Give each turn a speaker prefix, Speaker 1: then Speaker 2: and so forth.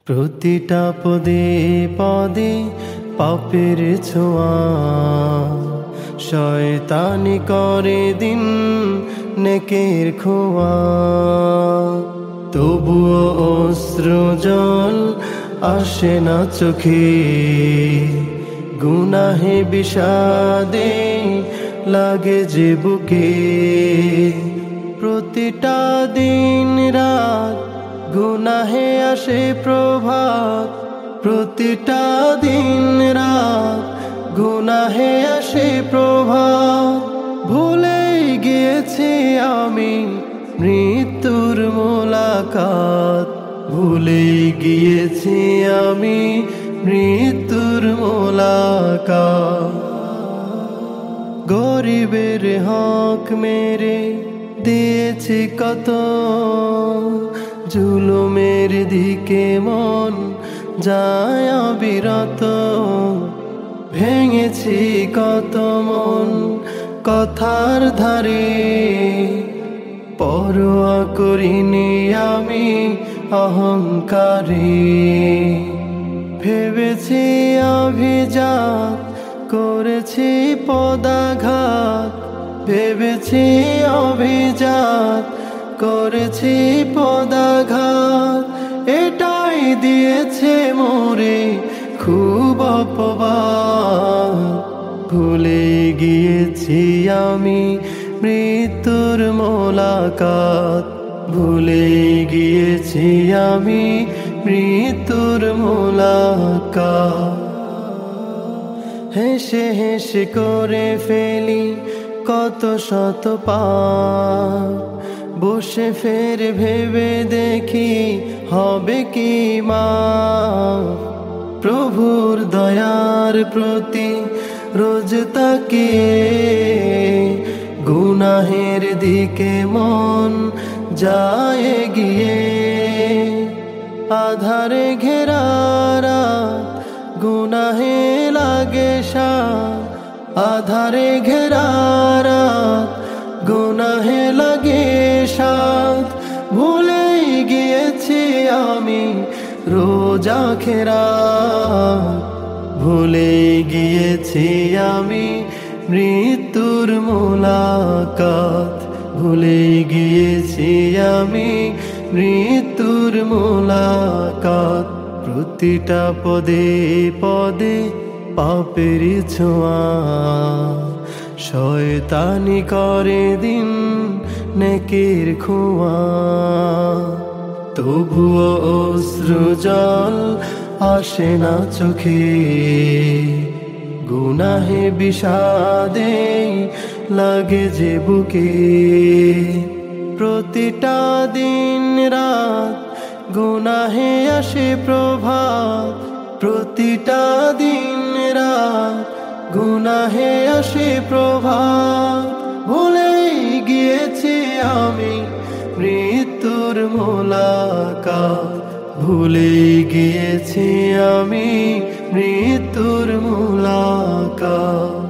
Speaker 1: প্রতিটা পদে পদে পাপের ছোঁয়া, শয়তানি করে দিন নেকের খোয়া। তবুও অশ্রু জল আসে না চোখে, গুনাহে বিষাদে লাগে যে বুকে। প্রতিটা দিন রাত গুনাহে আসে প্রভাত, প্রতিটা দিন রাত গুনাহে আসে প্রভাত। ভুলে গিয়েছি আমি মৃত্যুর মোলাকাত, ভুলে গিয়েছি আমি মৃত্যুর মোলাকাত। গরিবের হক মেরে দিয়েছি কত, জুলুমের দিকে মন যায় অবিরত। ভেঙেছি কত মন কথার ধারে, পরোয়া করিনি আমি অহংকারে। ভেবেছি অভিজাত করেছি পদাঘাত, ভেবেছি অভিজাত করেছি পদাঘাত। এটাই দিয়েছে মোরে খুব অপবাদ। ভুলে গিয়েছি আমি মৃত্যুর মোলাকাত, ভুলে গিয়েছি আমি মৃত্যুর মোলাকাত। হেসে হেসে করে ফেলি কত শত পাপ, বসে ফের ভেবে দেখি হবে কি মাপ। প্রভুর দয়ার প্রতি রোজ তাকিয়ে গুনাহের দিকে মন যায় গিয়ে। আধারে ঘেরা রাত গুনাহে লাগে সাত, আধারে ঘেরা রাত গুনাহে লাগে সাত। ভুলে গিয়েছি আমি রোজা খেরাত, ভুলে গিয়েছি আমি মৃত্যুর মোলাকাত, ভুলে গিয়েছি আমি মৃত্যুর মোলাকাত। প্রতিটা পদে পদে পাপের ছোঁয়া, শয়তানি করে দিন নেকের খোয়া। তবুও অশ্রু জল আসে না চোখে, গুনাহে বিষাদে লাগে যে বুকে। প্রতিটা দিন রাত গুনাহে আসে প্রভাত, প্রতিটা দিন রাত গুনাহে আসে প্রভাত। ভুলে গিয়েছি আমি মৃত্যুর মোলাকাত, ভুলে গিয়েছি আমি মৃত্যুর মোলাকাত।